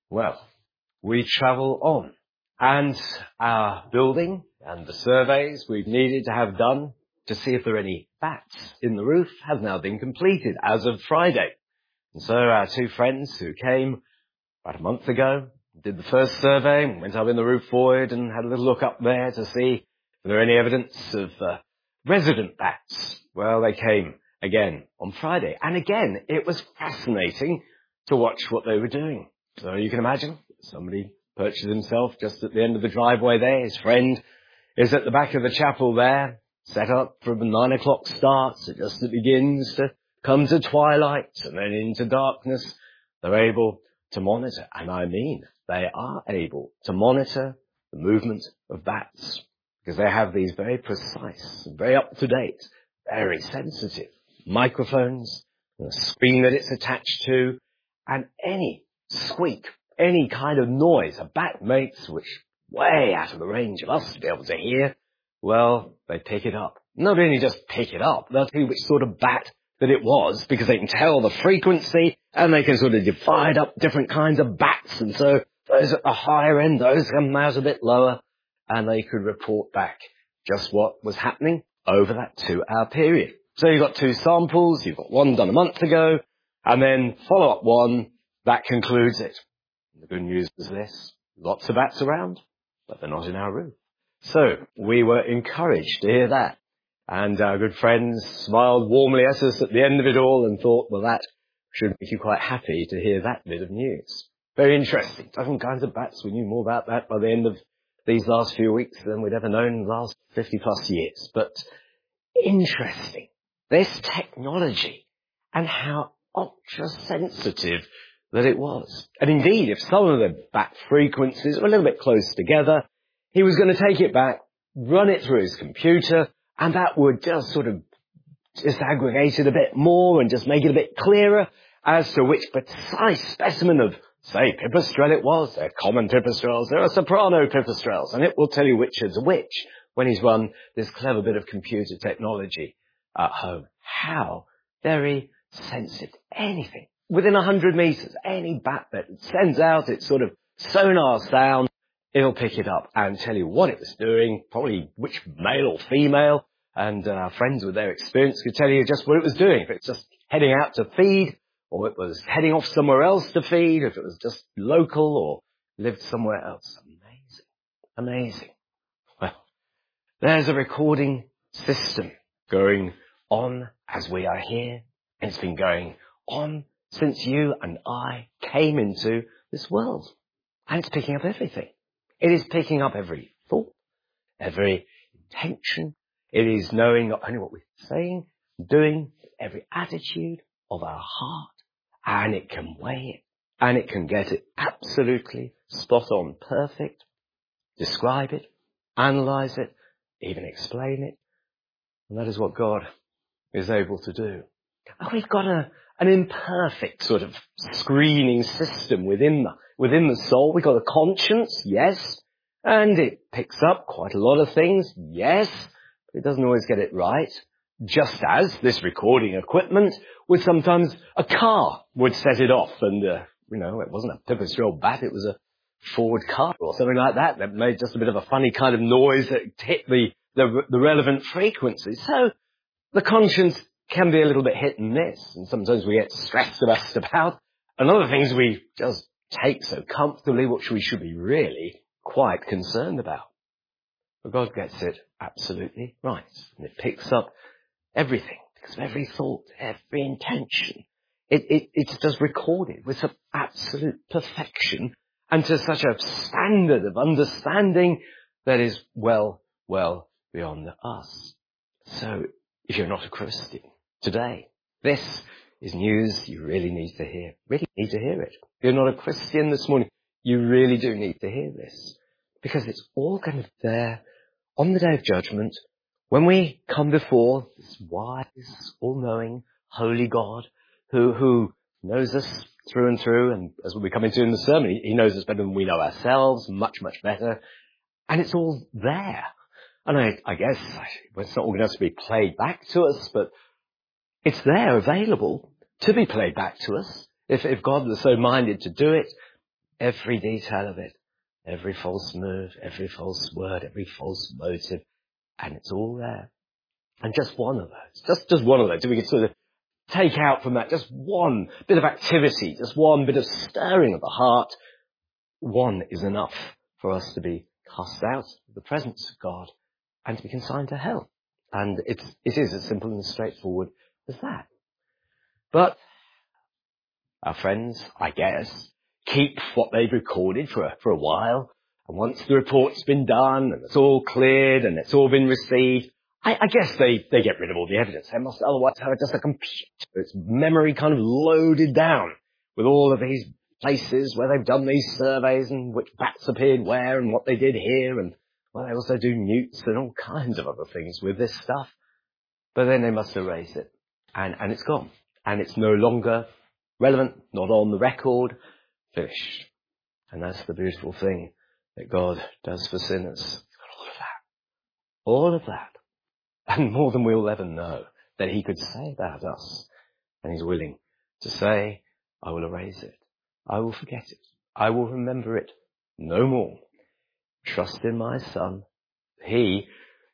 Well, we travel on, and our building and the surveys we've needed to have done to see if there are any bats in the roof has now been completed as of Friday. And so our two friends who came about a month ago did the first survey, went up in the roof void and had a little look up there to see if there were any evidence of resident bats. Well, they came again on Friday, and again it was fascinating to watch what they were doing. So you can imagine, somebody perches himself just at the end of the driveway there. His friend is at the back of the chapel there, set up for a 9 o'clock start, so just it begins to come to twilight and then into darkness. They're able to monitor, and I mean, they are able to monitor the movement of bats, because they have these very precise, very up-to-date, very sensitive microphones, the screen that it's attached to, and any squeak, any kind of noise a bat makes, which way out of the range of us to be able to hear, well, they pick it up. Not only just pick it up, they'll tell you which sort of bat that it was, because they can tell the frequency, and they can sort of divide up different kinds of bats, and so those at the higher end, those come out a bit lower, and they could report back just what was happening over that 2-hour period. So you've got two samples, you've got one done a month ago, and then follow-up one, that concludes it. The good news is this: lots of bats around, but they're not in our room. So we were encouraged to hear that. And our good friends smiled warmly at us at the end of it all and thought, well, that should make you quite happy to hear that bit of news. Very interesting. Different kinds of bats. We knew more about that by the end of these last few weeks than we'd ever known in the last 50 plus years. But interesting. This technology and how ultra-sensitive that it was. And indeed, if some of the bat frequencies were a little bit close together, he was going to take it back, run it through his computer, and that would just sort of disaggregate it a bit more and just make it a bit clearer as to which precise specimen of, say, pipistrelle it was. They're common pipistrelles, there are soprano pipistrelles, and it will tell you which is which when he's run this clever bit of computer technology at home. How very sensitive. Anything within 100 meters, any bat that sends out its sort of sonar sound, it'll pick it up and tell you what it was doing, probably which male or female, and our friends with their experience could tell you just what it was doing. If it's just heading out to feed, or it was heading off somewhere else to feed, if it was just local or lived somewhere else. Amazing. Amazing. Well, there's a recording system going on as we are here, and it's been going on since you and I came into this world. And it's picking up everything. It is picking up every thought, every intention. It is knowing not only what we're saying, doing, every attitude of our heart. And it can weigh it. And it can get it absolutely spot on perfect, describe it, analyze it, even explain it. And that is what God is able to do. And we've got an imperfect sort of screening system within the soul. We've got a conscience, yes, and it picks up quite a lot of things, yes, but it doesn't always get it right. Just as this recording equipment would sometimes, a car would set it off, and it wasn't a pipistrelle bat, it was a Ford car or something like that that made just a bit of a funny kind of noise that hit the relevant frequency. So the conscience can be a little bit hit and miss, and sometimes we get stressed about, and other things we just take so comfortably, which we should be really quite concerned about. But God gets it absolutely right, and it picks up everything, because of every thought, every intention. It's just recorded with some absolute perfection, and to such a standard of understanding that is well beyond us. So, if you're not a Christian today, this is news you really need to hear. Really need to hear it. If you're not a Christian this morning, you really do need to hear this. Because it's all going to be there on the day of judgment when we come before this wise, all-knowing, holy God who knows us through and through. And as we'll be coming to in the sermon, he knows us better than we know ourselves, much, much better. And it's all there. And I guess it's not all going to be played back to us, but it's there available to be played back to us if God was so minded to do it. every detail of it, every false move, every false word, every false motive, and it's all there. And just one of those, just one of those, if we could sort of take out from that just one bit of activity, just one bit of stirring of the heart, one is enough for us to be cast out of the presence of God and to be consigned to hell. And it is as simple and as straightforward as that. But our friends, I guess, keep what they've recorded for a while. And once the report's been done and it's all cleared and it's all been received, I guess they get rid of all the evidence. They must otherwise have just a computer, its memory kind of loaded down with all of these places where they've done these surveys and which bats appeared where and what they did here. And well, they also do newts and all kinds of other things with this stuff. But then they must erase it. And it's gone. And it's no longer relevant, not on the record, finished. And that's the beautiful thing that God does for sinners. He's got all of that. All of that. And more than we'll ever know that he could say about us. And he's willing to say, I will erase it. I will forget it. I will remember it no more. Trust in my Son. He,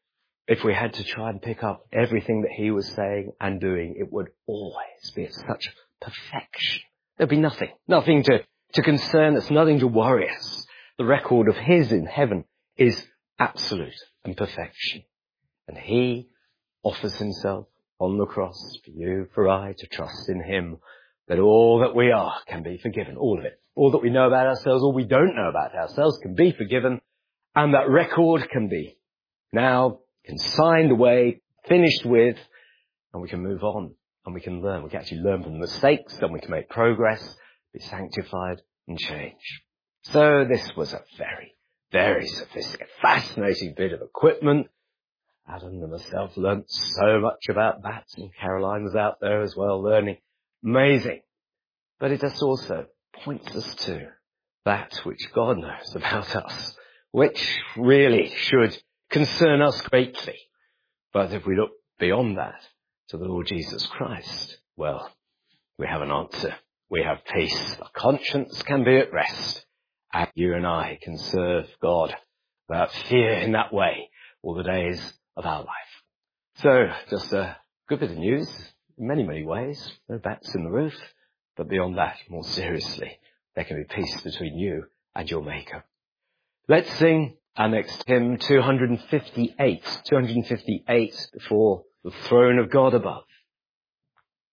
if we had to try and pick up everything that he was saying and doing, it would always be at such perfection. There'd be nothing to concern us, nothing to worry us. The record of his in heaven is absolute and perfection. And he offers himself on the cross for you, for I, to trust in him, that all that we are can be forgiven, all of it. All that we know about ourselves, all we don't know about ourselves can be forgiven, and that record can be now consigned away, finished with, and we can move on, and we can learn. We can actually learn from the mistakes, and we can make progress, be sanctified, and change. So this was a very, very sophisticated, fascinating bit of equipment. Adam and myself learnt so much about that, and Caroline was out there as well learning. Amazing. But it just also points us to that which God knows about us, which really should concern us greatly. But if we look beyond that to the Lord Jesus Christ, well, we have an answer. We have peace. Our conscience can be at rest. And you and I can serve God without fear in that way all the days of our life. So, just a good bit of news in many, many ways. No bats in the roof. But beyond that, more seriously, there can be peace between you and your Maker. Let's sing our next hymn, 258. 258 before the throne of God above.